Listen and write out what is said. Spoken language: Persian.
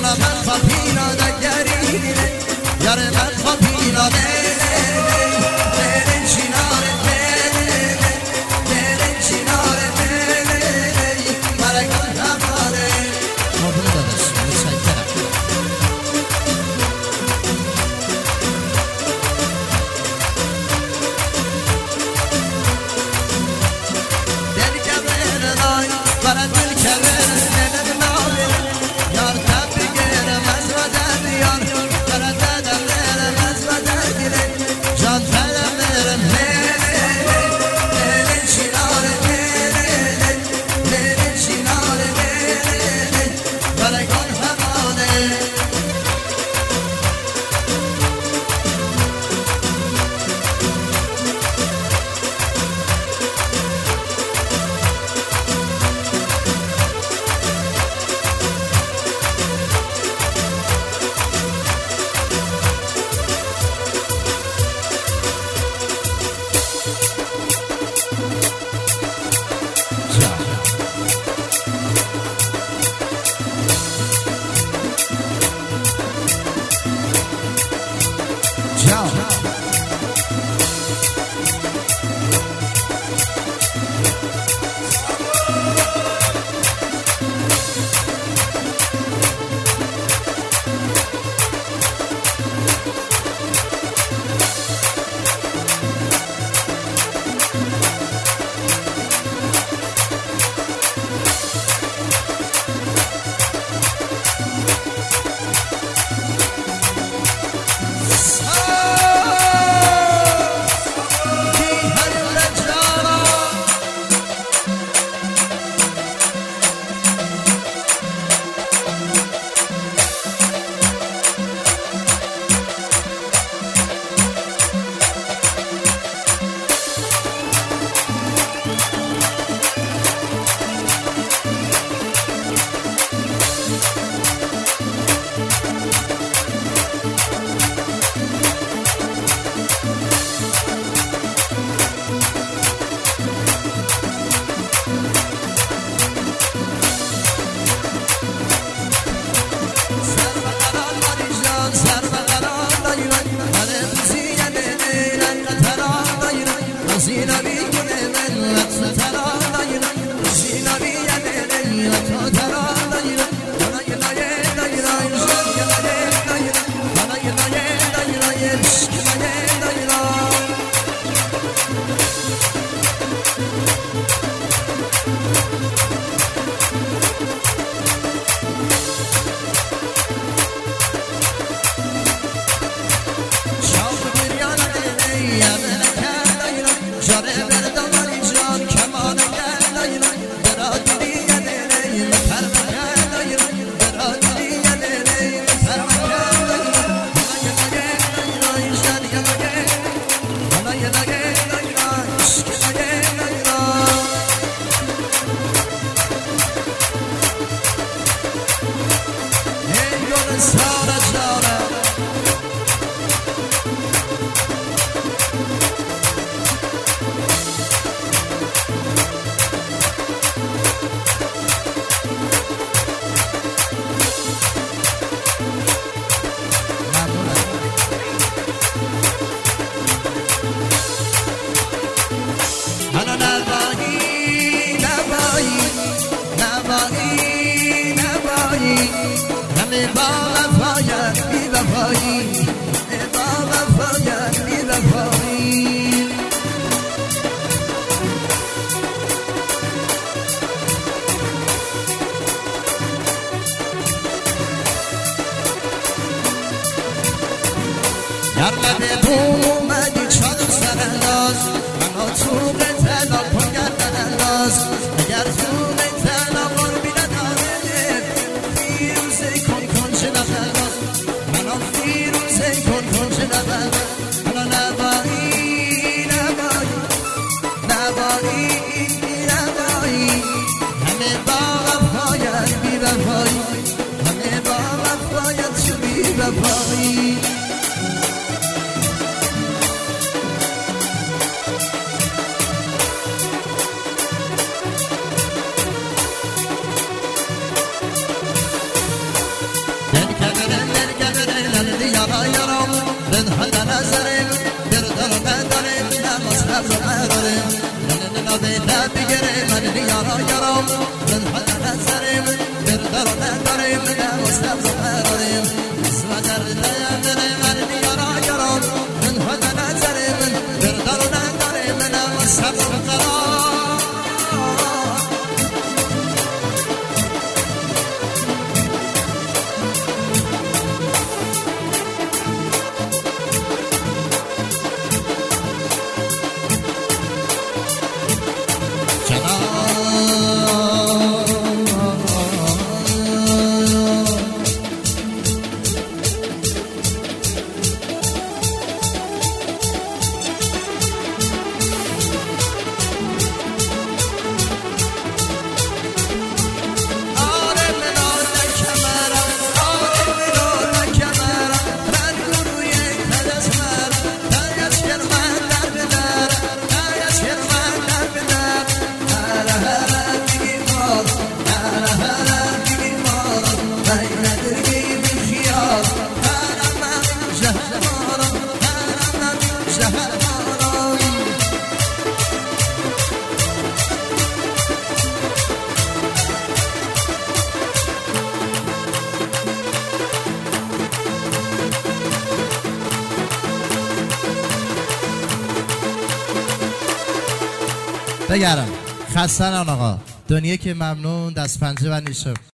من خوا پیراده گریده یار من خوا پیراده بره چیناره بره چیناره مرگان نباره مبنه دادش متشکرم دل کبر نای برد دل کبر دل نای یار تب بگیرم از وزد یار برد ددم برم از وزد گیره جان تدم برم بره چیناره بره چیناره برگان همانه در لب بوم اومدی چادر سر انداز منو تو قتلا کن گردن انداز اگر تو قتلا قربی نداره فیروزه کن چه نفرماز منو فیروزه کن چه نفرماز منو نبایی همه با وفایت بی وفایی همه با وفایت چه بی وفایی دیده بگیره من یارا یارم من حد نظریم بردار و نداریم نگم و سبز و قراریم اسم درده داره من یارا یارم من حد نظریم بردار و نداریم نگم و سبز و قراریم بگرم خستن آقا دنیا که ممنون دست پنجه و نیشم